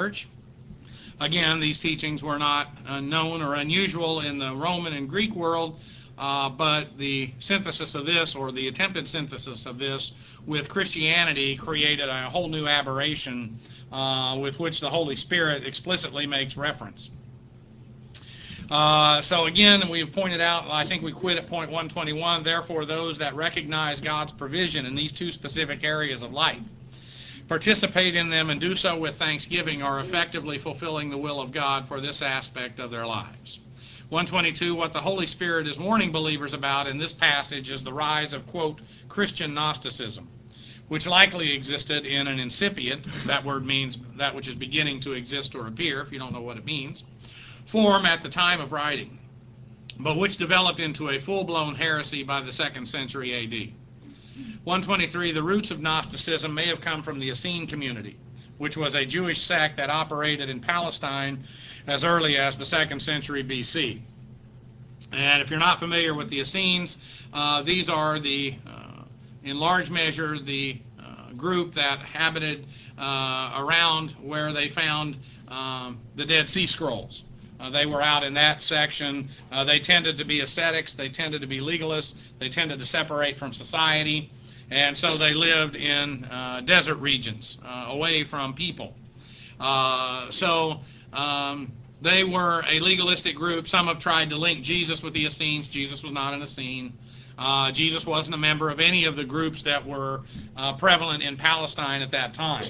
church. Again, these teachings were not known or unusual in the Roman and Greek world, but the synthesis of this, or the attempted synthesis of this, with Christianity created a whole new aberration with which the Holy Spirit explicitly makes reference. So again, we have pointed out, I think we quit at point 121, therefore those that recognize God's provision in these two specific areas of life, participate in them, and do so with thanksgiving, are effectively fulfilling the will of God for this aspect of their lives. 122, what the Holy Spirit is warning believers about in this passage is the rise of, quote, Christian Gnosticism, which likely existed in an incipient, that word means that which is beginning to exist or appear, if you don't know what it means, form at the time of writing, but which developed into a full-blown heresy by the 2nd century A.D. 123, the roots of Gnosticism may have come from the Essene community, which was a Jewish sect that operated in Palestine as early as the 2nd century B.C. And if you're not familiar with the Essenes, these are in large measure, the group that habited around where they found the Dead Sea Scrolls. They were out in that section. They tended to be ascetics. They tended to be legalists. They tended to separate from society. And so they lived in desert regions, away from people. They were a legalistic group. Some have tried to link Jesus with the Essenes. Jesus was not an Essene. Jesus wasn't a member of any of the groups that were prevalent in Palestine at that time.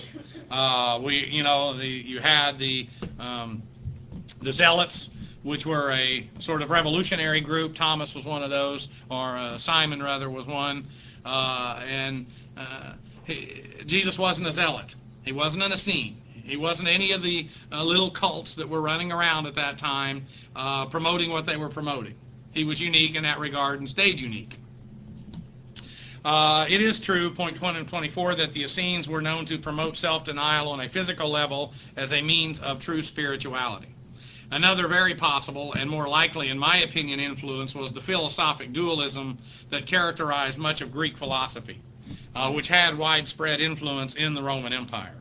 You had the Zealots, which were a sort of revolutionary group. Thomas was one of those, or Simon rather was one. Jesus wasn't a zealot. He wasn't an Essene. He wasn't any of the little cults that were running around at that time promoting what they were promoting. He was unique in that regard and stayed unique. It is true, point 24, that the Essenes were known to promote self-denial on a physical level as a means of true spirituality. Another very possible and more likely, in my opinion, influence was the philosophic dualism that characterized much of Greek philosophy, which had widespread influence in the Roman Empire.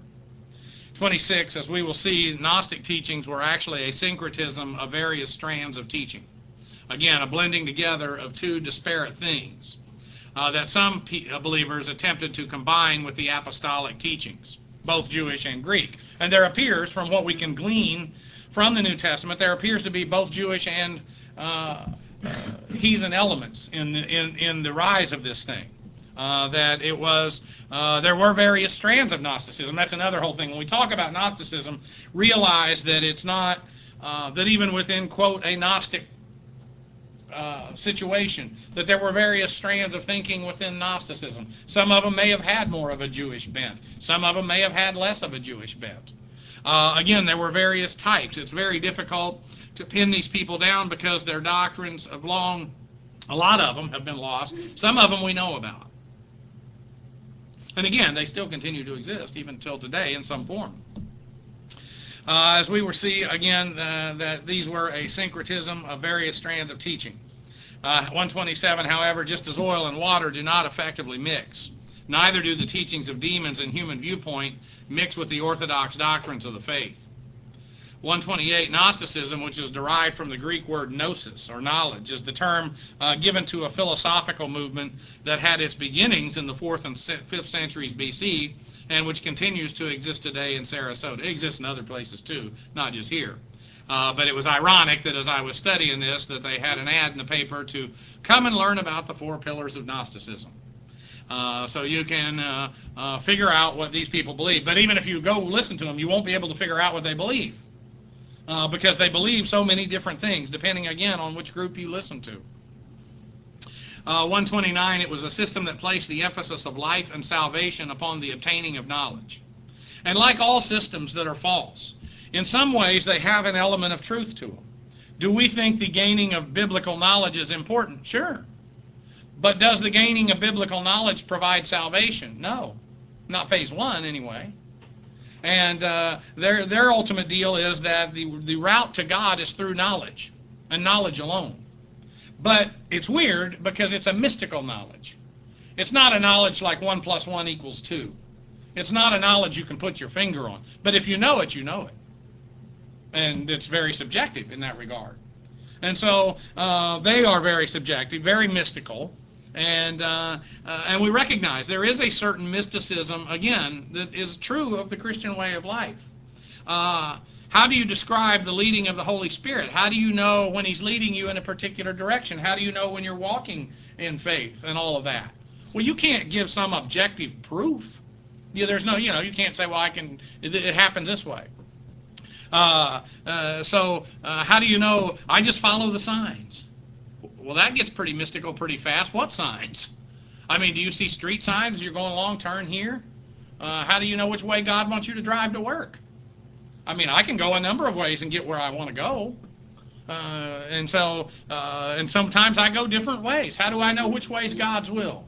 26, as we will see, Gnostic teachings were actually a syncretism of various strands of teaching. Again, a blending together of two disparate things that some believers attempted to combine with the apostolic teachings, both Jewish and Greek. And there appears, from what we can glean from the New Testament, there appears to be both Jewish and heathen elements in the rise of this thing. That it was, there were various strands of Gnosticism. That's another whole thing. When we talk about Gnosticism, realize that it's not, that even within, quote, a Gnostic situation, that there were various strands of thinking within Gnosticism. Some of them may have had more of a Jewish bent. Some of them may have had less of a Jewish bent. Again, there were various types. It's very difficult to pin these people down because their doctrines have a lot of them have been lost. Some of them we know about. And again, they still continue to exist even till today in some form. As we will see, again, that these were a syncretism of various strands of teaching. 127, however, just as oil and water do not effectively mix, neither do the teachings of demons and human viewpoint mix with the orthodox doctrines of the faith. 128, Gnosticism, which is derived from the Greek word gnosis, or knowledge, is the term given to a philosophical movement that had its beginnings in the 4th and 5th centuries BC, and which continues to exist today in Sarasota. It exists in other places too, not just here. But it was ironic that as I was studying this, that they had an ad in the paper to come and learn about the 4 pillars of Gnosticism. So you can figure out what these people believe. But even if you go listen to them, you won't be able to figure out what they believe. Because they believe so many different things, depending, again, on which group you listen to. 129, it was a system that placed the emphasis of life and salvation upon the obtaining of knowledge. And like all systems that are false, in some ways they have an element of truth to them. Do we think the gaining of biblical knowledge is important? Sure. But does the gaining of biblical knowledge provide salvation? No. Not phase 1, anyway. And their ultimate deal is that the route to God is through knowledge, and knowledge alone. But it's weird because it's a mystical knowledge. It's not a knowledge like 1 + 1 = 2. It's not a knowledge you can put your finger on. But if you know it, you know it. And it's very subjective in that regard. And so they are very subjective, very mystical. And we recognize there is a certain mysticism, again, that is true of the Christian way of life. How do you describe the leading of the Holy Spirit? How do you know when He's leading you in a particular direction? How do you know when you're walking in faith and all of that? Well, you can't give some objective proof. There's no, you can't say, well, it happens this way. So how do you know? I just follow the signs. Well, that gets pretty mystical pretty fast. What signs? I mean, do you see street signs as you're going along, turn here? How do you know which way God wants you to drive to work? I mean, I can go a number of ways and get where I want to go. And sometimes I go different ways. How do I know which way is God's will?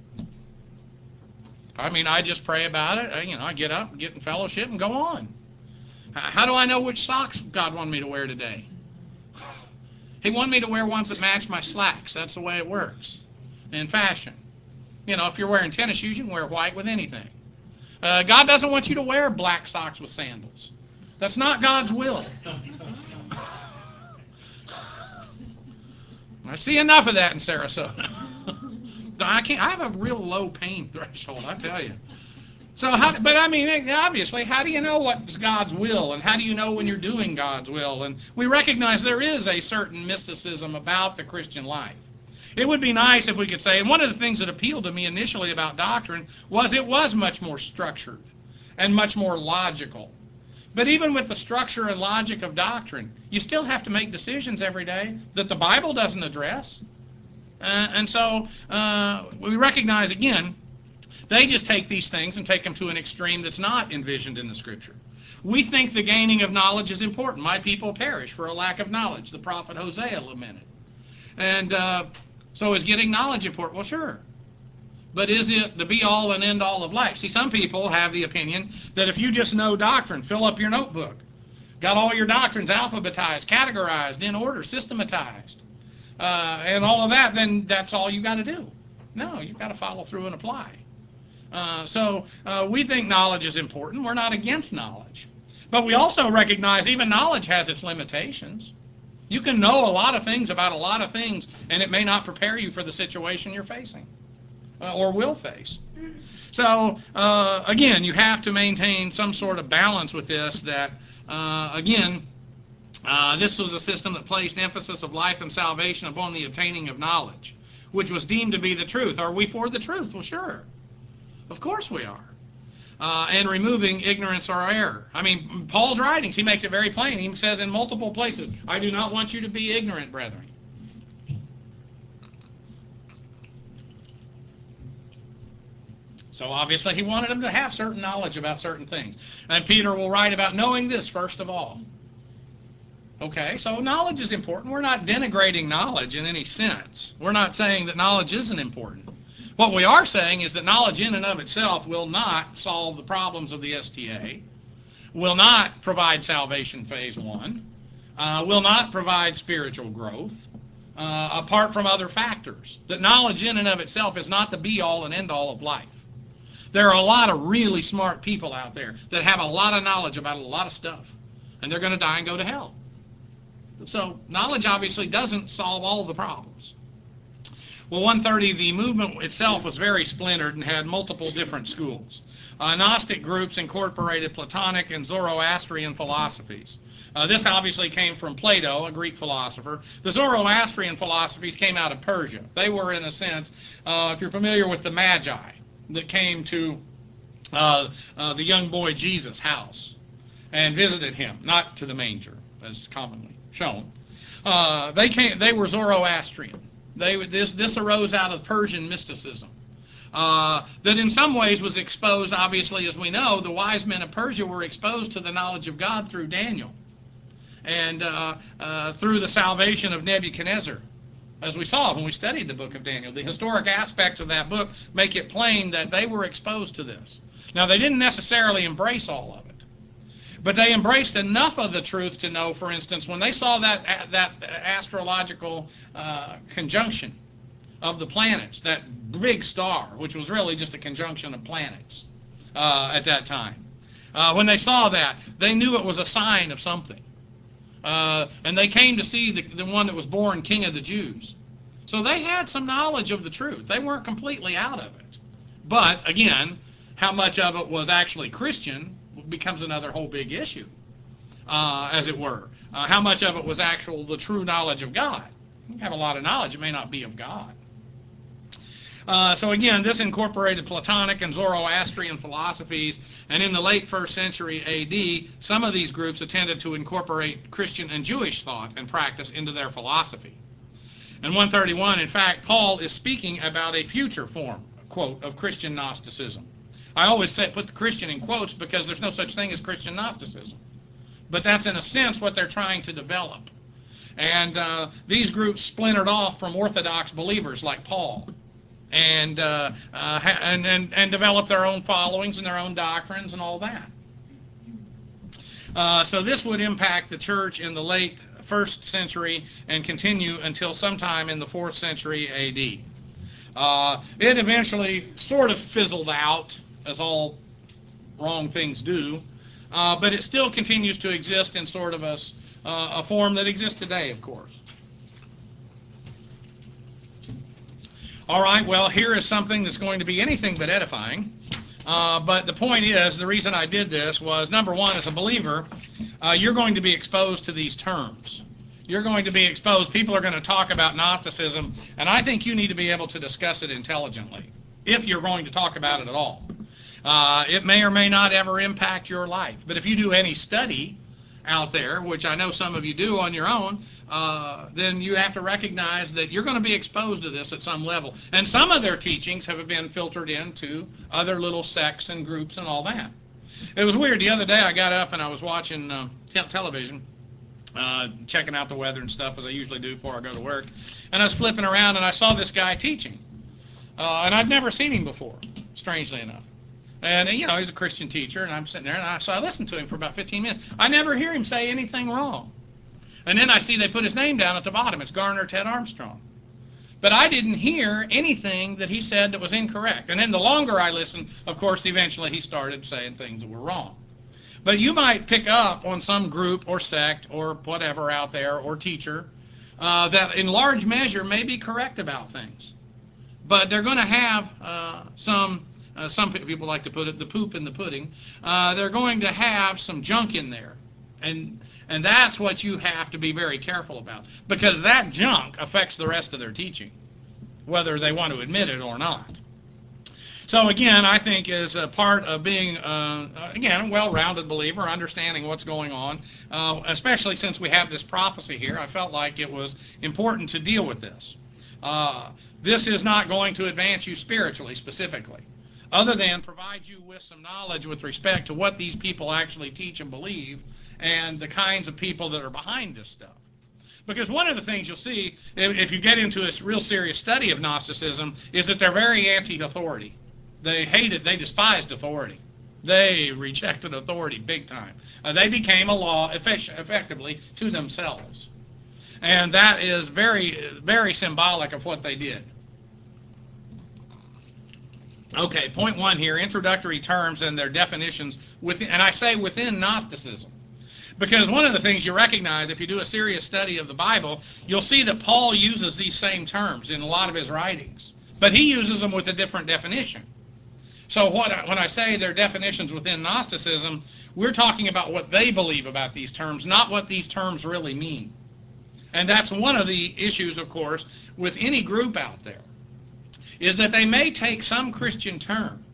I mean, I just pray about it. I get up, get in fellowship, and go on. How do I know which socks God wanted me to wear today? He wanted me to wear ones that match my slacks. That's the way it works in fashion. If you're wearing tennis shoes, you can wear white with anything. God doesn't want you to wear black socks with sandals. That's not God's will. I see enough of that in Sarasota. I have a real low pain threshold, I tell you. Obviously, how do you know what's God's will, and how do you know when you're doing God's will? And we recognize there is a certain mysticism about the Christian life. It would be nice if we could say, and one of the things that appealed to me initially about doctrine was it was much more structured and much more logical. But even with the structure and logic of doctrine, you still have to make decisions every day that the Bible doesn't address. And so we recognize, again, they just take these things and take them to an extreme that's not envisioned in the Scripture. We think the gaining of knowledge is important. My people perish for a lack of knowledge. The prophet Hosea lamented. And so is getting knowledge important? Well, sure. But is it the be-all and end-all of life? See, some people have the opinion that if you just know doctrine, fill up your notebook, got all your doctrines alphabetized, categorized, in order, systematized, and all of that, then that's all you got to do. No, you've got to follow through and apply. So we think knowledge is important. We're not against knowledge. But we also recognize even knowledge has its limitations. You can know a lot of things about a lot of things, and it may not prepare you for the situation you're facing or will face. So, again, you have to maintain some sort of balance with this that, this was a system that placed emphasis of life and salvation upon the obtaining of knowledge, which was deemed to be the truth. Are we for the truth? Well, sure. Of course we are. And removing ignorance or error. I mean, Paul's writings, he makes it very plain. He says in multiple places, I do not want you to be ignorant, brethren. So obviously he wanted them to have certain knowledge about certain things. And Peter will write about knowing this first of all. Okay, so knowledge is important. We're not denigrating knowledge in any sense. We're not saying that knowledge isn't important. What we are saying is that knowledge in and of itself will not solve the problems of the STA, will not provide salvation phase 1, will not provide spiritual growth, apart from other factors. That knowledge in and of itself is not the be-all and end-all of life. There are a lot of really smart people out there that have a lot of knowledge about a lot of stuff, and they're going to die and go to hell. So knowledge obviously doesn't solve all the problems. Well, 130, the movement itself was very splintered and had multiple different schools. Gnostic groups incorporated Platonic and Zoroastrian philosophies. This obviously came from Plato, a Greek philosopher. The Zoroastrian philosophies came out of Persia. They were, in a sense, if you're familiar with the Magi that came to the young boy Jesus' house and visited him, not to the manger, as commonly shown. They were Zoroastrian. This arose out of Persian mysticism. That in some ways was exposed, obviously, as we know, the wise men of Persia were exposed to the knowledge of God through Daniel and through the salvation of Nebuchadnezzar, as we saw when we studied the book of Daniel. The historic aspects of that book make it plain that they were exposed to this. Now, they didn't necessarily embrace all of it, but they embraced enough of the truth to know, for instance, when they saw that astrological conjunction of the planets, that big star, which was really just a conjunction of planets at that time. When they saw that, they knew it was a sign of something. And they came to see the one that was born King of the Jews. So they had some knowledge of the truth. They weren't completely out of it. But, again, how much of it was actually Christian becomes another whole big issue, as it were. How much of it was the true knowledge of God? You have a lot of knowledge. It may not be of God. So again, this incorporated Platonic and Zoroastrian philosophies, and in the late 1st century A.D., some of these groups attempted to incorporate Christian and Jewish thought and practice into their philosophy. In 131, in fact, Paul is speaking about a future form, quote, of Christian Gnosticism. I always put the Christian in quotes because there's no such thing as Christian Gnosticism. But that's in a sense what they're trying to develop. And these groups splintered off from Orthodox believers like Paul, and develop their own followings and their own doctrines and all that. So this would impact the church in the late 1st century and continue until sometime in the 4th century A.D. It eventually sort of fizzled out, as all wrong things do, but it still continues to exist in sort of a form that exists today, of course. All right, well, here is something that's going to be anything but edifying. But the point is, the reason I did this was, number one, as a believer, you're going to be exposed to these terms. You're going to be exposed. People are going to talk about Gnosticism, and I think you need to be able to discuss it intelligently, if you're going to talk about it at all. It may or may not ever impact your life. But if you do any study out there, which I know some of you do on your own, then you have to recognize that you're going to be exposed to this at some level. And some of their teachings have been filtered into other little sects and groups and all that. It was weird. The other day I got up and I was watching television, checking out the weather and stuff, as I usually do before I go to work. And I was flipping around and I saw this guy teaching. And I'd never seen him before, strangely enough. And, you know, he's a Christian teacher, and I'm sitting there, and so I listened to him for about 15 minutes. I never hear him say anything wrong. And then I see they put his name down at the bottom. It's Garner Ted Armstrong. But I didn't hear anything that he said that was incorrect. And then the longer I listened, of course, eventually he started saying things that were wrong. But you might pick up on some group or sect or whatever out there or teacher that in large measure may be correct about things. But they're going to have some people like to put it, the poop in the pudding. They're going to have some junk in there. And that's what you have to be very careful about, because that junk affects the rest of their teaching, whether they want to admit it or not. So again, I think as a part of being, again, a well-rounded believer, understanding what's going on, especially since we have this prophecy here, I felt like it was important to deal with this. This is not going to advance you spiritually, specifically, other than provide you with some knowledge with respect to what these people actually teach and believe and the kinds of people that are behind this stuff. Because one of the things you'll see, if you get into a real serious study of Gnosticism, is that they're very anti-authority. They despised authority. They rejected authority big time. They became a law effectively to themselves. And that is very, very symbolic of what they did. Okay, point one here, introductory terms and their definitions within, and I say within Gnosticism. Because one of the things you recognize if you do a serious study of the Bible, you'll see that Paul uses these same terms in a lot of his writings. But he uses them with a different definition. So when I say their definitions within Gnosticism, we're talking about what they believe about these terms, not what these terms really mean. And that's one of the issues, of course, with any group out there, is that they may take some Christian term,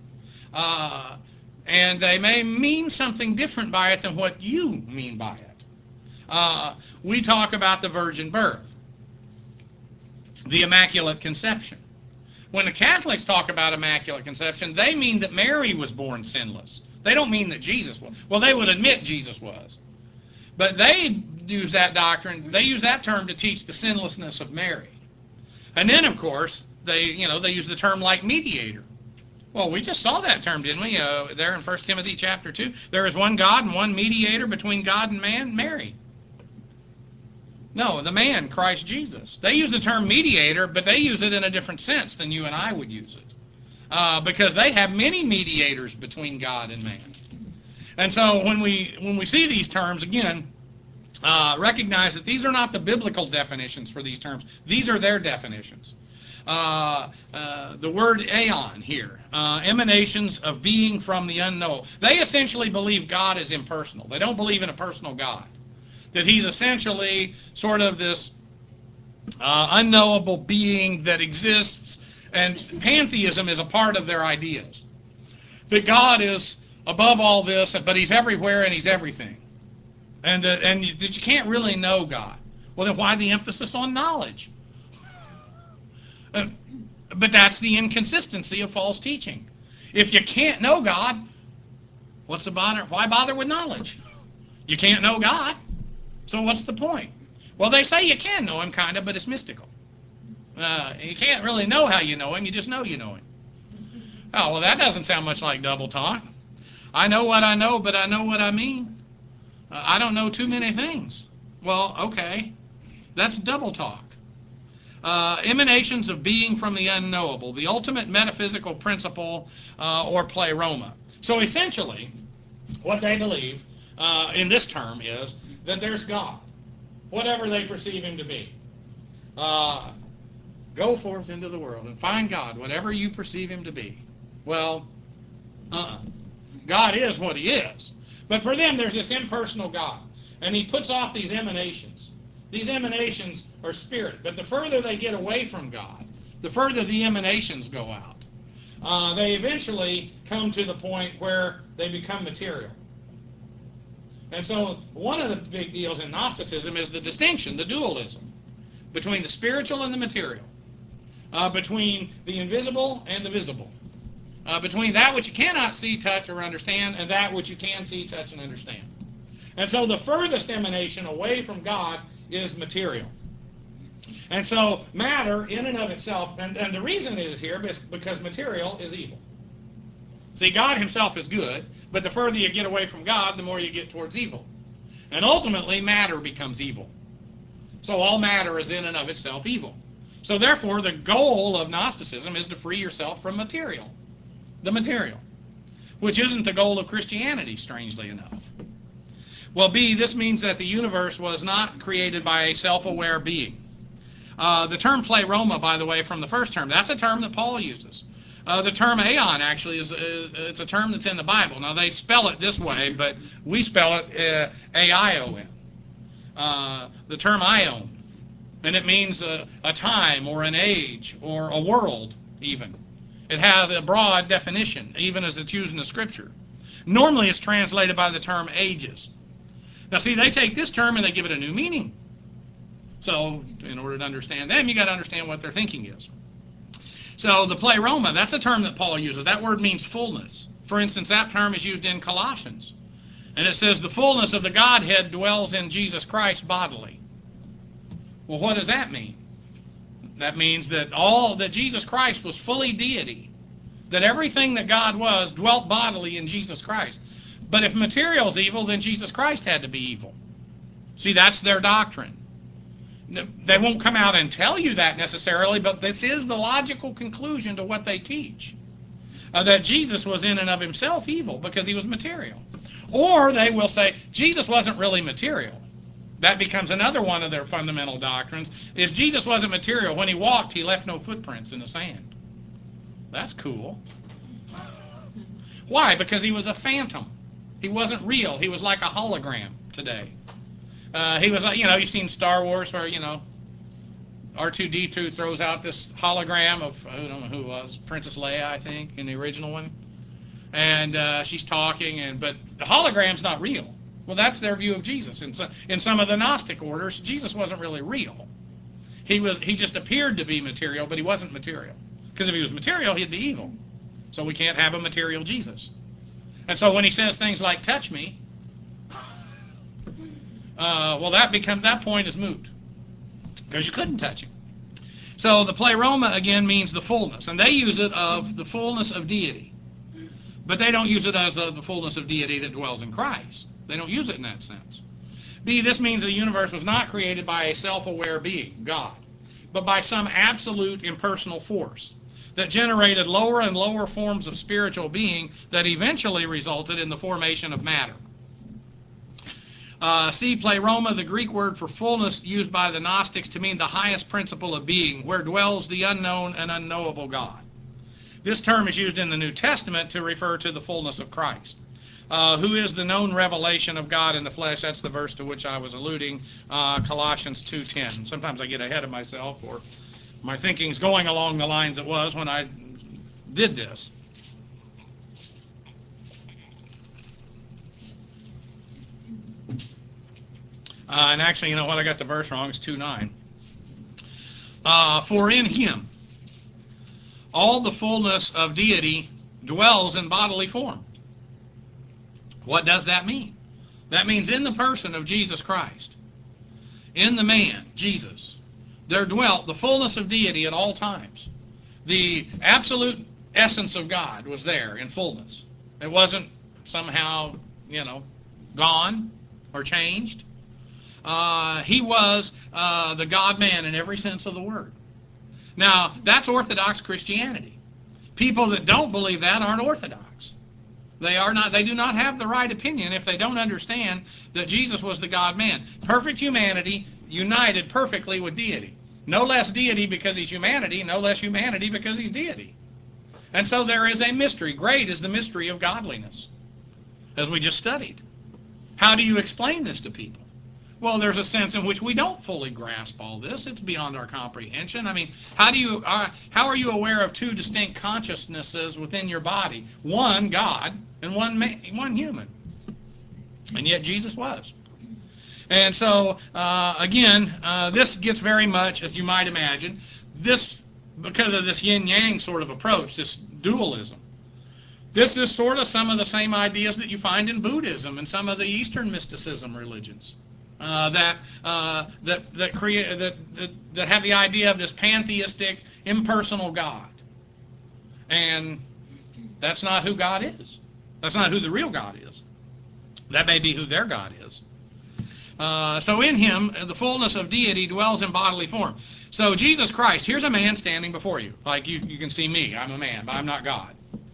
and they may mean something different by it than what you mean by it. We talk about the virgin birth, the Immaculate Conception. When the Catholics talk about Immaculate Conception, they mean that Mary was born sinless. They don't mean that Jesus was. Well, they would admit Jesus was. But they use that doctrine, they use that term to teach the sinlessness of Mary. And then, of course, they use the term like mediator. Well, we just saw that term, didn't we? There in 1 Timothy chapter 2. There is one God and one mediator between God and man, Mary. No, the man, Christ Jesus. They use the term mediator, but they use it in a different sense than you and I would use it. Because they have many mediators between God and man. And so when we see these terms, again, recognize that these are not the biblical definitions for these terms. These are their definitions. The word aeon here, emanations of being from the unknown. They essentially believe God is impersonal. They don't believe in a personal God. That he's essentially sort of this unknowable being that exists, and pantheism is a part of their ideas. That God is above all this, but he's everywhere and he's everything. And that you can't really know God. Well, then why the emphasis on knowledge? But that's the inconsistency of false teaching. If you can't know God, what's the bother? Why bother with knowledge? You can't know God, so what's the point? Well, they say you can know him, kind of, but it's mystical. You can't really know how you know him, you just know you know him. Oh, well, that doesn't sound much like double talk. I know what I know, but I know what I mean. I don't know too many things. Well, okay, that's double talk. Emanations of being from the unknowable, the ultimate metaphysical principle, or pleroma. So essentially, what they believe in this term is that there's God, whatever they perceive him to be. Go forth into the world and find God, whatever you perceive him to be. Well, God is what he is. But for them, there's this impersonal God. And he puts off these emanations. These emanations are spirit. But the further they get away from God, the further the emanations go out. They eventually come to the point where they become material. And so one of the big deals in Gnosticism is the distinction, the dualism, between the spiritual and the material, between the invisible and the visible, between that which you cannot see, touch, or understand, and that which you can see, touch, and understand. And so the furthest emanation away from God is material. And so matter in and of itself, and the reason it is here is because material is evil. See, God himself is good, but the further you get away from God, the more you get towards evil. And ultimately, matter becomes evil. So all matter is in and of itself evil. So therefore, the goal of Gnosticism is to free yourself from material. The material. Which isn't the goal of Christianity, strangely enough. Well, B, this means that the universe was not created by a self-aware being. The term pleroma, by the way, from the first term, that's a term that Paul uses. The term aeon, actually, it's a term that's in the Bible. Now, they spell it this way, but we spell it A-I-O-N. The term ion. And it means a time or an age or a world, even. It has a broad definition, even as it's used in the Scripture. Normally, it's translated by the term ages. Now, see, they take this term and they give it a new meaning. So, in order to understand them, you got to understand what their thinking is. So, the pleroma, that's a term that Paul uses. That word means fullness. For instance, that term is used in Colossians. And it says, the fullness of the Godhead dwells in Jesus Christ bodily. Well, what does that mean? That means that that Jesus Christ was fully deity. That everything that God was dwelt bodily in Jesus Christ. But if material's evil, then Jesus Christ had to be evil. See, that's their doctrine. They won't come out and tell you that necessarily, but this is the logical conclusion to what they teach. That Jesus was in and of himself evil because he was material. Or they will say, Jesus wasn't really material. That becomes another one of their fundamental doctrines, is Jesus wasn't material. When he walked, he left no footprints in the sand. That's cool. Why? Because he was a phantom. He wasn't real. He was like a hologram today. He was like, you've seen Star Wars where, R2-D2 throws out this hologram of, I don't know who it was, Princess Leia, I think, in the original one. And she's talking, but the hologram's not real. Well, that's their view of Jesus. In some of the Gnostic orders, Jesus wasn't really real. He just appeared to be material, but he wasn't material. Because if he was material, he'd be evil. So we can't have a material Jesus. And so when he says things like, touch me, that point is moot. Because you couldn't touch him. So the pleroma, again, means the fullness. And they use it of the fullness of deity. But they don't use it as the fullness of deity that dwells in Christ. They don't use it in that sense. B, this means the universe was not created by a self-aware being, God, but by some absolute impersonal force that generated lower and lower forms of spiritual being that eventually resulted in the formation of matter. See pleroma, the Greek word for fullness used by the Gnostics to mean the highest principle of being, where dwells the unknown and unknowable God. This term is used in the New Testament to refer to the fullness of Christ, who is the known revelation of God in the flesh. That's the verse to which I was alluding, Colossians 2:10. Sometimes I get ahead of myself, or my thinking's going along the lines it was when I did this. And actually, you know what? I got the verse wrong. It's 2:9. For in him all the fullness of deity dwells in bodily form. What does that mean? That means in the person of Jesus Christ, in the man, Jesus, there dwelt the fullness of deity at all times. The absolute essence of God was there in fullness. It wasn't somehow, gone or changed. He was the God-man in every sense of the word. Now, that's Orthodox Christianity. People that don't believe that aren't Orthodox. They do not have the right opinion if they don't understand that Jesus was the God-man. Perfect humanity united perfectly with deity. No less deity because he's humanity, no less humanity because he's deity. And so there is a mystery. Great is the mystery of godliness, as we just studied. How do you explain this to people? Well, there's a sense in which we don't fully grasp all this. It's beyond our comprehension. I mean, how are you aware of two distinct consciousnesses within your body? One God and one human. And yet Jesus was. And so, this gets very much, as you might imagine, because of this yin-yang sort of approach, this dualism. This is sort of some of the same ideas that you find in Buddhism and some of the Eastern mysticism religions. That have the idea of this pantheistic, impersonal God. And that's not who God is. That's not who the real God is. That may be who their God is. So in him, the fullness of deity dwells in bodily form. So Jesus Christ, here's a man standing before you. Like you can see me. I'm a man, but I'm not God.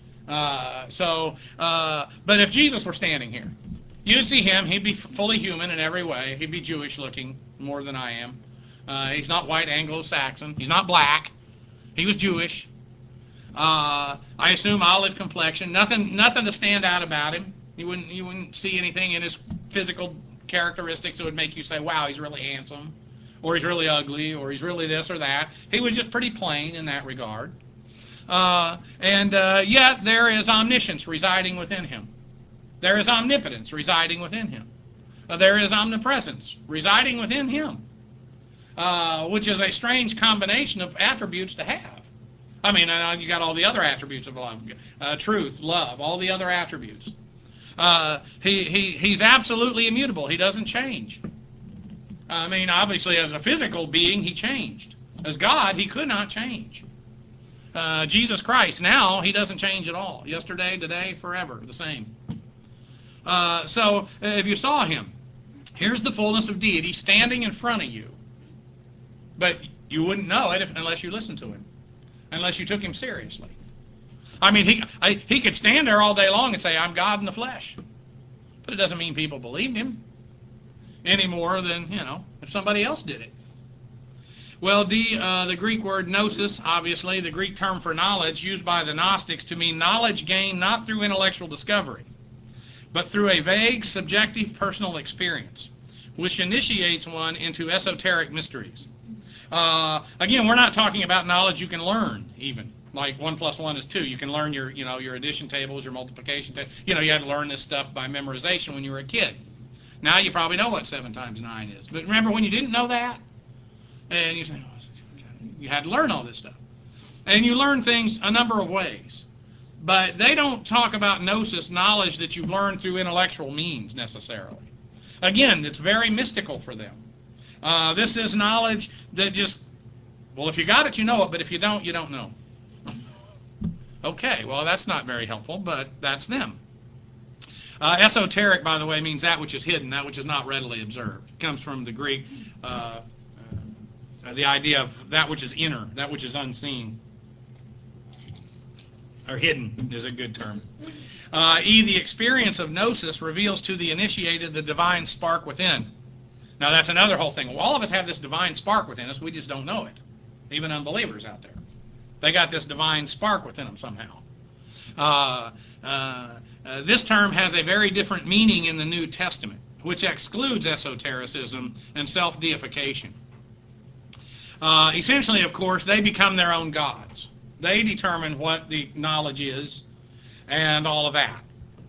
But if Jesus were standing here, you'd see him. He'd be fully human in every way. He'd be Jewish looking more than I am. He's not white Anglo-Saxon. He's not black. He was Jewish. I assume olive complexion. Nothing to stand out about him. You wouldn't see anything in his physical characteristics that would make you say, wow, he's really handsome, or he's really ugly, or he's really this or that. He was just pretty plain in that regard. Yet there is omniscience residing within him. There is omnipotence residing within him. There is omnipresence residing within him, which is a strange combination of attributes to have. I mean, you got all the other attributes of love, truth, love, all the other attributes. He's absolutely immutable. He doesn't change. I mean, obviously, as a physical being, he changed. As God, he could not change. Jesus Christ, now, he doesn't change at all. Yesterday, today, forever, the same. So, if you saw him, here's the fullness of deity standing in front of you. But you wouldn't know it unless you listened to him, unless you took him seriously. I mean, he could stand there all day long and say, I'm God in the flesh. But it doesn't mean people believed him any more than, if somebody else did it. Well, the Greek word gnosis, obviously, the Greek term for knowledge, used by the Gnostics to mean knowledge gained not through intellectual discovery, but through a vague, subjective, personal experience, which initiates one into esoteric mysteries. Again, we're not talking about knowledge you can learn, even. Like 1 + 1 is 2. You can learn your addition tables, your multiplication tables. You had to learn this stuff by memorization when you were a kid. Now you probably know what 7 times 9 is. But remember when you didn't know that? And you say, you had to learn all this stuff. And you learn things a number of ways. But they don't talk about gnosis, knowledge that you've learned through intellectual means necessarily. Again, it's very mystical for them. This is knowledge that just, well, if you got it, you know it, but if you don't, you don't know. Okay, well, that's not very helpful, but that's them. Esoteric, by the way, means that which is hidden, that which is not readily observed. It comes from the Greek, the idea of that which is inner, that which is unseen. Or hidden is a good term. The experience of gnosis reveals to the initiated the divine spark within. Now that's another whole thing. Well, all of us have this divine spark within us. We just don't know it. Even unbelievers out there. They got this divine spark within them somehow. This term has a very different meaning in the New Testament, which excludes esotericism and self-deification. Essentially, of course, they become their own gods. They determine what the knowledge is and all of that.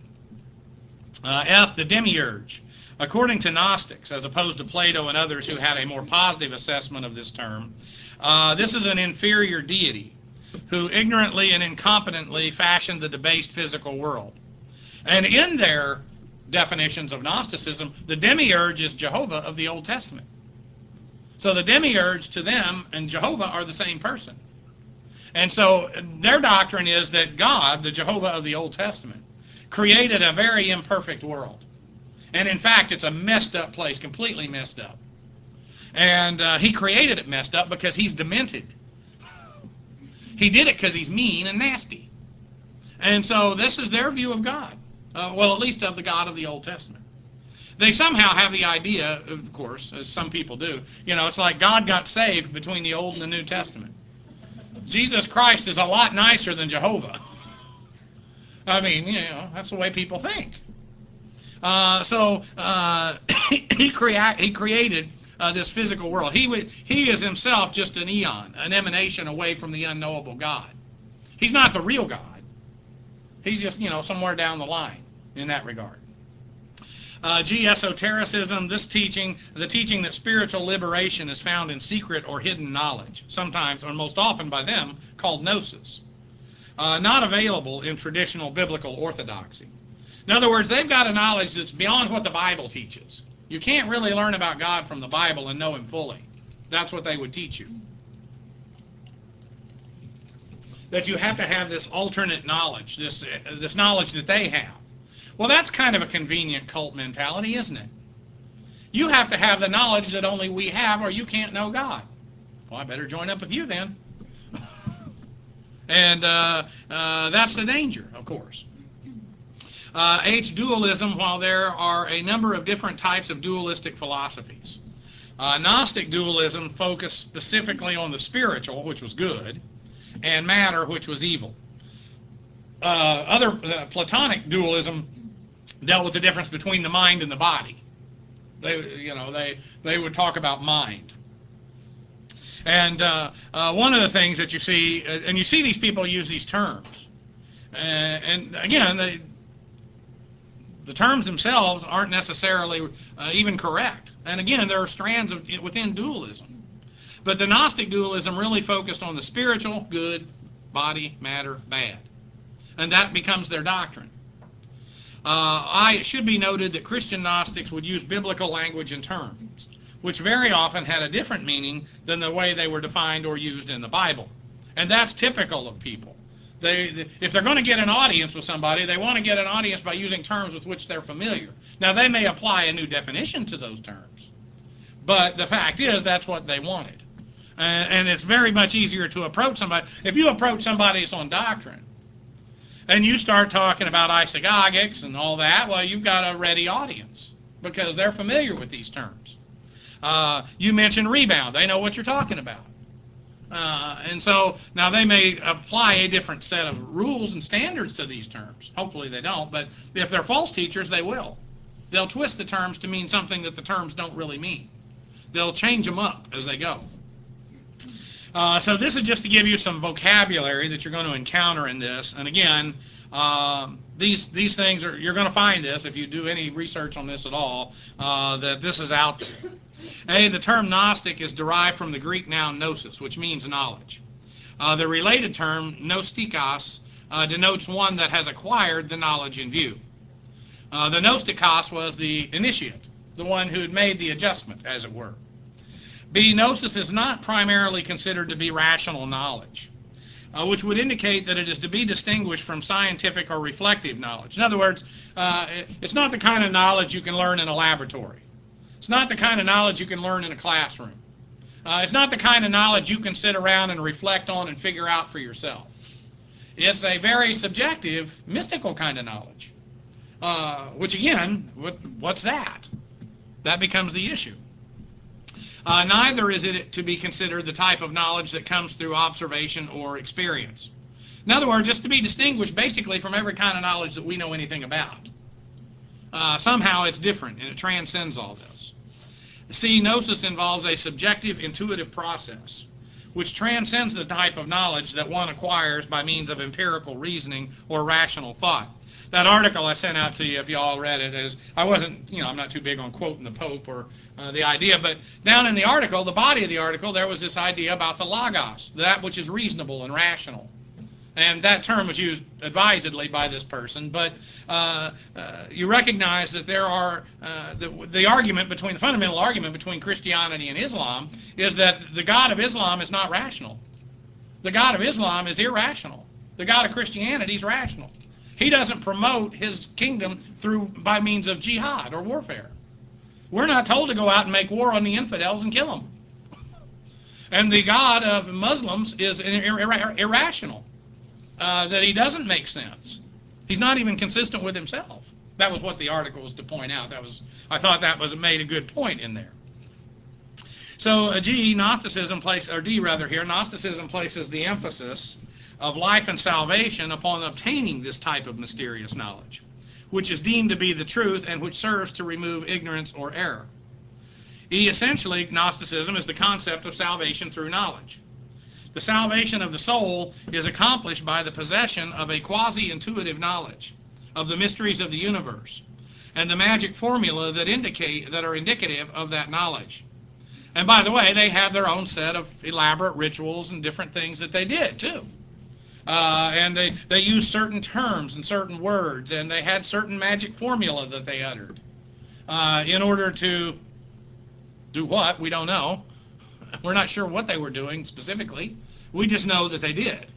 F, the demiurge. According to Gnostics, as opposed to Plato and others who had a more positive assessment of this term, this is an inferior deity who ignorantly and incompetently fashioned the debased physical world. And in their definitions of Gnosticism, the demiurge is Jehovah of the Old Testament. So the demiurge to them and Jehovah are the same person. And so their doctrine is that God, the Jehovah of the Old Testament, created a very imperfect world. And in fact, it's a messed up place, completely messed up. And he created it messed up because he's demented. He did it because he's mean and nasty. And so this is their view of God. Well, at least of the God of the Old Testament. They somehow have the idea, of course, as some people do, it's like God got saved between the Old and the New Testament. Jesus Christ is a lot nicer than Jehovah. I mean, that's the way people think. He created this physical world. He is himself just an eon, an emanation away from the unknowable God. He's not the real God. He's just, somewhere down the line in that regard. Esotericism, the teaching that spiritual liberation is found in secret or hidden knowledge, sometimes, or most often by them, called gnosis. Not available in traditional biblical orthodoxy. In other words, they've got a knowledge that's beyond what the Bible teaches. You can't really learn about God from the Bible and know Him fully. That's what they would teach you. That you have to have this alternate knowledge, this knowledge that they have. Well, that's kind of a convenient cult mentality, isn't it? You have to have the knowledge that only we have, or you can't know God. Well, I better join up with you then. And that's the danger, of course. Dualism, while there are a number of different types of dualistic philosophies. Gnostic dualism focused specifically on the spiritual, which was good, and matter, which was evil. Platonic dualism dealt with the difference between the mind and the body. They would talk about mind. And one of the things that you see, and you see these people use these terms, and again, the terms themselves aren't necessarily even correct. And again, there are strands within dualism. But the Gnostic dualism really focused on the spiritual, good, body, matter, bad. And that becomes their doctrine. It should be noted that Christian Gnostics would use biblical language and terms, which very often had a different meaning than the way they were defined or used in the Bible. And that's typical of people. If they're going to get an audience with somebody, they want to get an audience by using terms with which they're familiar. Now, they may apply a new definition to those terms, but the fact is that's what they wanted. And it's very much easier to approach somebody. If you approach somebody that's on doctrine, and you start talking about isagogics and all that, well, you've got a ready audience because they're familiar with these terms. You mentioned rebound. They know what you're talking about. And so now they may apply a different set of rules and standards to these terms. Hopefully they don't, but if they're false teachers, they will. They'll twist the terms to mean something that the terms don't really mean. They'll change them up as they go. So this is just to give you some vocabulary that you're going to encounter in this. And again, these things you're going to find this if you do any research on this at all, that this is out there. The term Gnostic is derived from the Greek noun gnosis, which means knowledge. The related term gnostikos denotes one that has acquired the knowledge in view. The gnostikos was the initiate, the one who had made the adjustment, as it were. Gnosis is not primarily considered to be rational knowledge, which would indicate that it is to be distinguished from scientific or reflective knowledge. In other words, it's not the kind of knowledge you can learn in a laboratory. It's not the kind of knowledge you can learn in a classroom. It's not the kind of knowledge you can sit around and reflect on and figure out for yourself. It's a very subjective, mystical kind of knowledge. Which again, what's that? That becomes the issue. Neither is it to be considered the type of knowledge that comes through observation or experience. In other words, just to be distinguished basically from every kind of knowledge that we know anything about. Somehow it's different, and it transcends all this. See, gnosis involves a subjective, intuitive process, which transcends the type of knowledge that one acquires by means of empirical reasoning or rational thought. That article I sent out to you, if you all read it, is I'm not too big on quoting the Pope or the idea, but down in the article, the body of the article, there was this idea about the logos, that which is reasonable and rational. And that term was used advisedly by this person, but you recognize that there are the fundamental argument between Christianity and Islam is that the God of Islam is not rational. The God of Islam is irrational. The God of Christianity is rational. He doesn't promote his kingdom by means of jihad or warfare. We're not told to go out and make war on the infidels and kill them. And the God of Muslims is irrational. That he doesn't make sense. He's not even consistent with himself. That was what the article was to point out. I thought that made a good point in there. So Gnosticism places the emphasis of life and salvation upon obtaining this type of mysterious knowledge, which is deemed to be the truth and which serves to remove ignorance or error. Essentially, Gnosticism is the concept of salvation through knowledge. The salvation of the soul is accomplished by the possession of a quasi-intuitive knowledge of the mysteries of the universe and the magic formula that are indicative of that knowledge. And by the way, they have their own set of elaborate rituals and different things that they did too. And they used certain terms and certain words, and they had certain magic formula that they uttered in order to do what? We don't know. We're not sure what they were doing specifically. We just know that they did.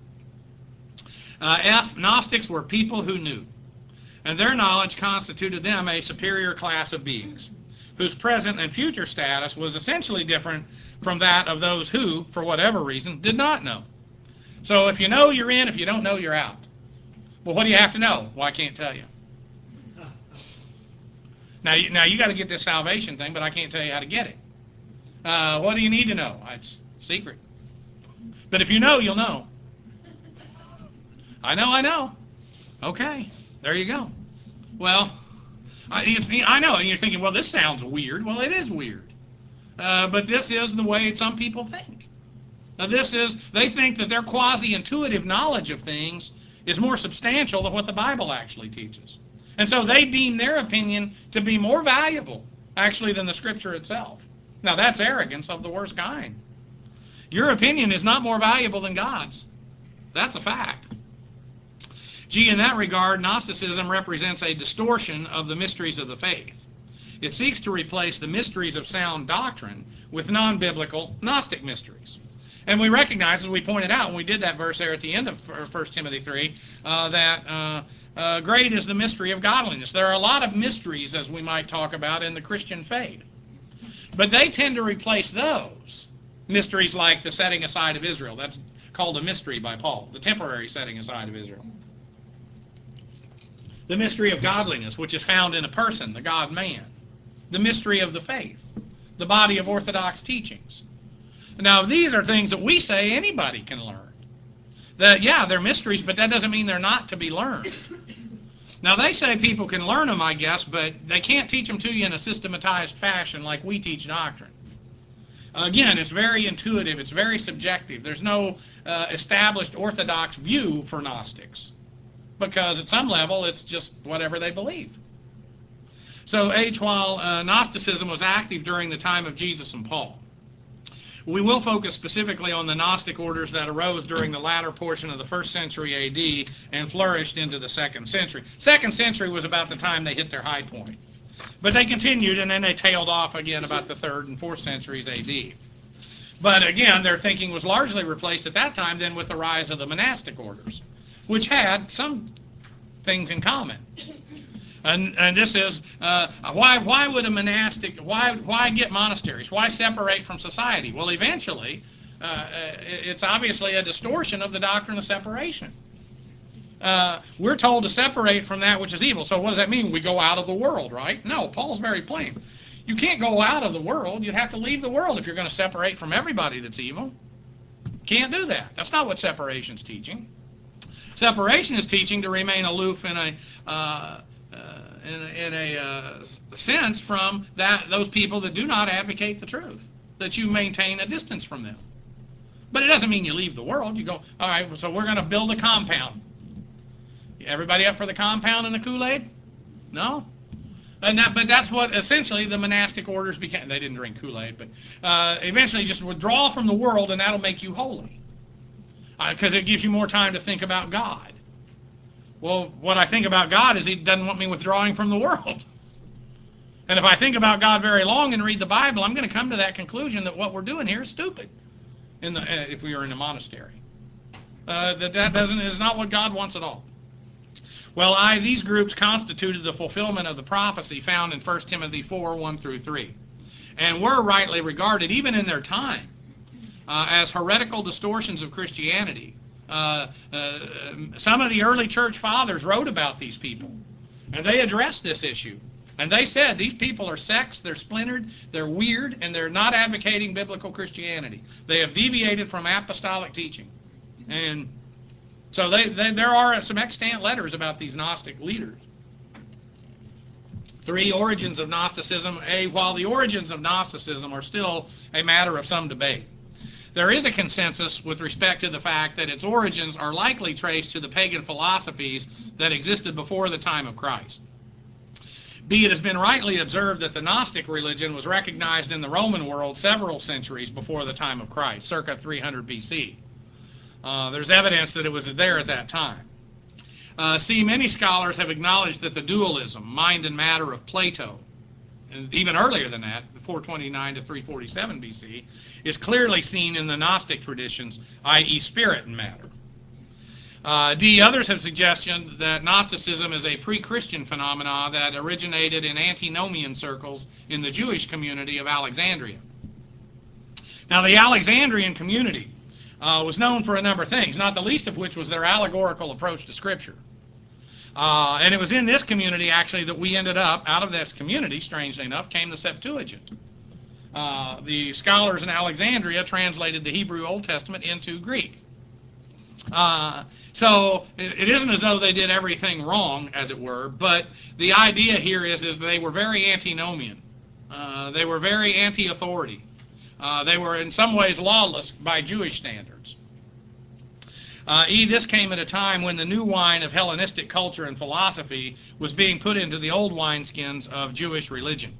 Gnostics were people who knew, and their knowledge constituted them a superior class of beings, whose present and future status was essentially different from that of those who, for whatever reason, did not know. So if you know, you're in. If you don't know, you're out. Well, what do you have to know? Well, I can't tell you. Now you got to get this salvation thing, but I can't tell you how to get it. What do you need to know? It's secret. But if you know, you'll know. I know. Okay, there you go. Well, I know, and you're thinking, well, this sounds weird. Well, it is weird. But this is the way some people think. Now, they think that their quasi-intuitive knowledge of things is more substantial than what the Bible actually teaches. And so they deem their opinion to be more valuable, actually, than the Scripture itself. Now, that's arrogance of the worst kind. Your opinion is not more valuable than God's. That's a fact. In that regard, Gnosticism represents a distortion of the mysteries of the faith. It seeks to replace the mysteries of sound doctrine with non-biblical Gnostic mysteries. And we recognize, as we pointed out when we did that verse there at the end of 1 Timothy 3, that great is the mystery of godliness. There are a lot of mysteries, as we might talk about, in the Christian faith. But they tend to replace those mysteries like the setting aside of Israel. That's called a mystery by Paul, the temporary setting aside of Israel. The mystery of godliness, which is found in a person, the God-man. The mystery of the faith, the body of orthodox teachings. Now, these are things that we say anybody can learn. That, yeah, they're mysteries, but that doesn't mean they're not to be learned. Now, they say people can learn them, I guess, but they can't teach them to you in a systematized fashion like we teach doctrine. Again, it's very intuitive. It's very subjective. There's no established orthodox view for Gnostics because at some level it's just whatever they believe. So, while Gnosticism was active during the time of Jesus and Paul, we will focus specifically on the Gnostic orders that arose during the latter portion of the 1st century A.D. and flourished into the 2nd century. 2nd century was about the time they hit their high point. But they continued, and then they tailed off again about the 3rd and 4th centuries A.D. But again, their thinking was largely replaced at that time then with the rise of the monastic orders, which had some things in common. And this is, why would a monastic, why get monasteries? Why separate from society? Well, eventually, it's obviously a distortion of the doctrine of separation. we're told to separate from that which is evil. So what does that mean? We go out of the world, right? No, Paul's very plain. You can't go out of the world. You'd have to leave the world if you're going to separate from everybody that's evil. Can't do that. That's not what separation's teaching. Separation is teaching to remain aloof in a sense from those people that do not advocate the truth, that you maintain a distance from them. But it doesn't mean you leave the world. You go, all right, so we're going to build a compound. Everybody up for the compound and the Kool-Aid? No? But that's what essentially the monastic orders became. They didn't drink Kool-Aid, but eventually just withdraw from the world, and that'll make you holy. Because it gives you more time to think about God. Well, what I think about God is He doesn't want me withdrawing from the world. And if I think about God very long and read the Bible, I'm going to come to that conclusion that what we're doing here is stupid. If we are in a monastery, that is not what God wants at all. Well, these groups constituted the fulfillment of the prophecy found in 1 Timothy 4, 1 through 3, and were rightly regarded, even in their time, as heretical distortions of Christianity. Some of the early church fathers wrote about these people, and they addressed this issue. And they said these people are sects, they're splintered, they're weird, and they're not advocating biblical Christianity. They have deviated from apostolic teaching. And so there are some extant letters about these Gnostic leaders. 3, origins of Gnosticism. While the origins of Gnosticism are still a matter of some debate, there is a consensus with respect to the fact that its origins are likely traced to the pagan philosophies that existed before the time of Christ. It has been rightly observed that the Gnostic religion was recognized in the Roman world several centuries before the time of Christ, circa 300 BC. There's evidence that it was there at that time. Many scholars have acknowledged that the dualism, mind and matter of Plato, and even earlier than that, 429 to 347 BC, is clearly seen in the Gnostic traditions, i.e. spirit and matter. Others have suggested that Gnosticism is a pre-Christian phenomena that originated in antinomian circles in the Jewish community of Alexandria. Now, the Alexandrian community was known for a number of things, not the least of which was their allegorical approach to Scripture. And it was in this community, actually, that we ended up, out of this community, strangely enough, came the Septuagint. The scholars in Alexandria translated the Hebrew Old Testament into Greek. So it isn't as though they did everything wrong, as it were, but the idea here is they were very antinomian. They were very anti-authority. They were in some ways lawless by Jewish standards. This came at a time when the new wine of Hellenistic culture and philosophy was being put into the old wineskins of Jewish religion.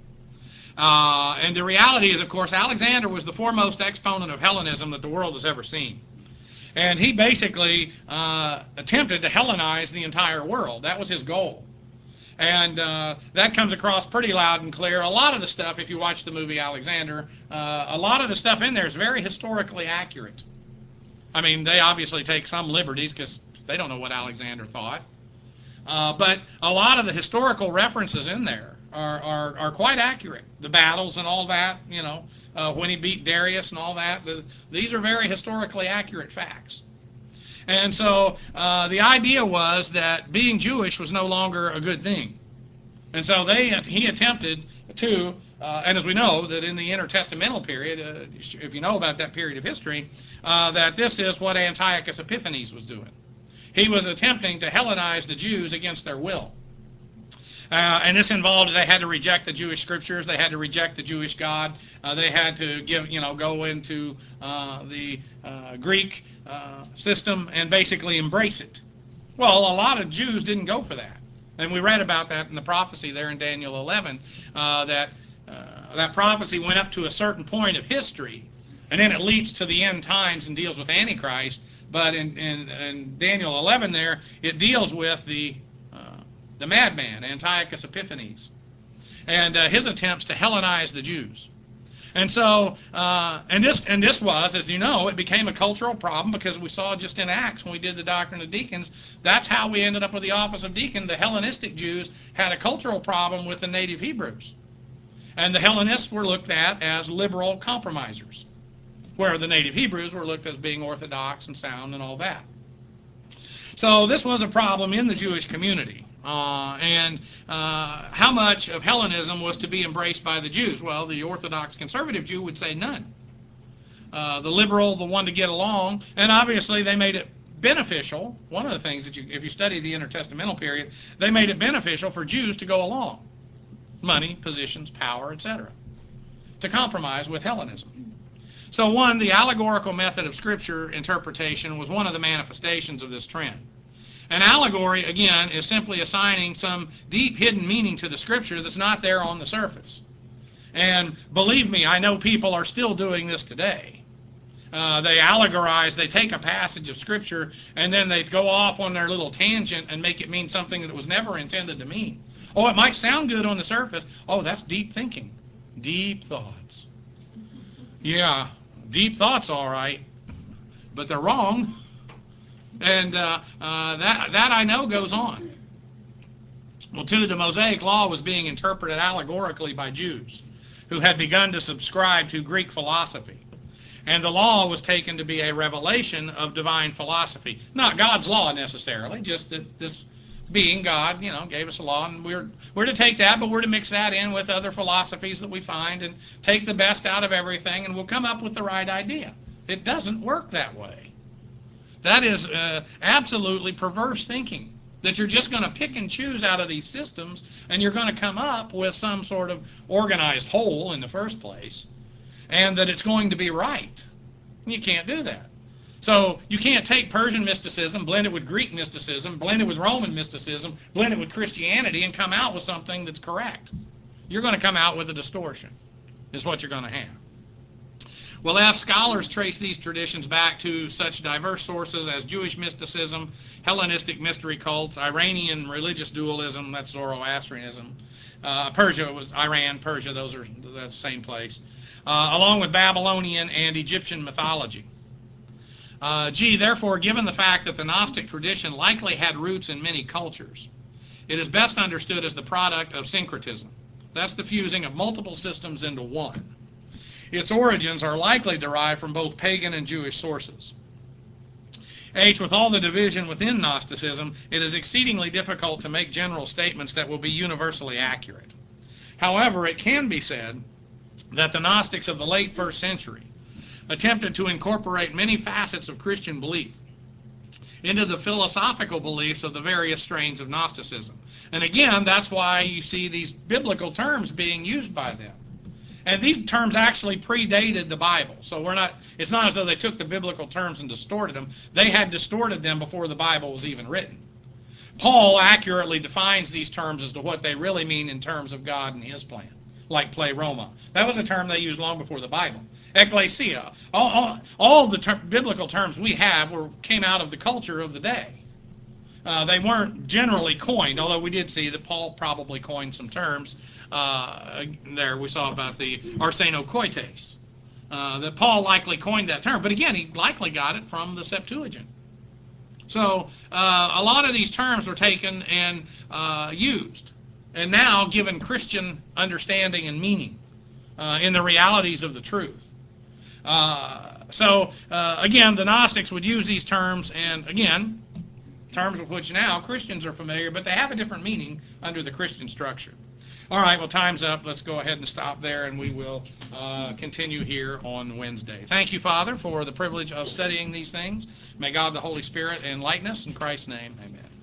And the reality is, of course, Alexander was the foremost exponent of Hellenism that the world has ever seen. And he basically attempted to Hellenize the entire world. That was his goal. And that comes across pretty loud and clear. A lot of the stuff, if you watch the movie Alexander, a lot of the stuff in there is very historically accurate. I mean, they obviously take some liberties because they don't know what Alexander thought. But a lot of the historical references in there are quite accurate. The battles and all that, when he beat Darius and all that, these are very historically accurate facts. And so the idea was that being Jewish was no longer a good thing. And so he attempted to, and as we know, that in the intertestamental period, if you know about that period of history, that this is what Antiochus Epiphanes was doing. He was attempting to Hellenize the Jews against their will. And this involved they had to reject the Jewish scriptures, they had to reject the Jewish God, they had to go into the Greek system and basically embrace it. Well, a lot of Jews didn't go for that. And we read about that in the prophecy there in Daniel 11, that prophecy went up to a certain point of history, and then it leaps to the end times and deals with Antichrist. But in Daniel 11 there, it deals with the madman, Antiochus Epiphanes, and his attempts to Hellenize the Jews. And so, and this was, as you know, it became a cultural problem because we saw just in Acts when we did the doctrine of deacons, that's how we ended up with the office of deacon. The Hellenistic Jews had a cultural problem with the native Hebrews. And the Hellenists were looked at as liberal compromisers, where the native Hebrews were looked at as being orthodox and sound and all that. So this was a problem in the Jewish community. And how much of Hellenism was to be embraced by the Jews? Well, the Orthodox conservative Jew would say none. The liberal, the one to get along, and obviously they made it beneficial. One of the things that if you study the intertestamental period, they made it beneficial for Jews to go along. Money, positions, power, etc. To compromise with Hellenism. So the allegorical method of Scripture interpretation was one of the manifestations of this trend. An allegory, again, is simply assigning some deep hidden meaning to the Scripture that's not there on the surface. And believe me, I know people are still doing this today. They allegorize, they take a passage of Scripture, and then they go off on their little tangent and make it mean something that it was never intended to mean. Oh, it might sound good on the surface. Oh, that's deep thinking. Deep thoughts. Yeah, deep thoughts, all right, but they're wrong. And that I know goes on. Well, too, the Mosaic Law was being interpreted allegorically by Jews who had begun to subscribe to Greek philosophy. And the law was taken to be a revelation of divine philosophy. Not God's law necessarily, just that this being God, gave us a law, and we're to take that, but we're to mix that in with other philosophies that we find and take the best out of everything, and we'll come up with the right idea. It doesn't work that way. That is absolutely perverse thinking, that you're just going to pick and choose out of these systems, and you're going to come up with some sort of organized whole in the first place, and that it's going to be right. You can't do that. So you can't take Persian mysticism, blend it with Greek mysticism, blend it with Roman mysticism, blend it with Christianity, and come out with something that's correct. You're going to come out with a distortion, is what you're going to have. Well, scholars trace these traditions back to such diverse sources as Jewish mysticism, Hellenistic mystery cults, Iranian religious dualism, that's Zoroastrianism, Persia was Iran, Persia, that's the same place, along with Babylonian and Egyptian mythology. Therefore, given the fact that the Gnostic tradition likely had roots in many cultures, it is best understood as the product of syncretism. That's the fusing of multiple systems into one. Its origins are likely derived from both pagan and Jewish sources. With all the division within Gnosticism, it is exceedingly difficult to make general statements that will be universally accurate. However, it can be said that the Gnostics of the late 1st century attempted to incorporate many facets of Christian belief into the philosophical beliefs of the various strains of Gnosticism. And again, that's why you see these biblical terms being used by them. And these terms actually predated the Bible. So it's not as though they took the biblical terms and distorted them. They had distorted them before the Bible was even written. Paul accurately defines these terms as to what they really mean in terms of God and His plan, like pleroma. That was a term they used long before the Bible. Ecclesia. All the biblical terms we have came out of the culture of the day. They weren't generally coined, although we did see that Paul probably coined some terms. There we saw about the arsenokoites. That Paul likely coined that term. But again, he likely got it from the Septuagint. So a lot of these terms were taken and used, and now given Christian understanding and meaning in the realities of the truth. Again, the Gnostics would use these terms, and again, terms with which now Christians are familiar, but they have a different meaning under the Christian structure. All right, well, time's up. Let's go ahead and stop there, and we will continue here on Wednesday. Thank you, Father, for the privilege of studying these things. May God the Holy Spirit enlighten us. In Christ's name, amen.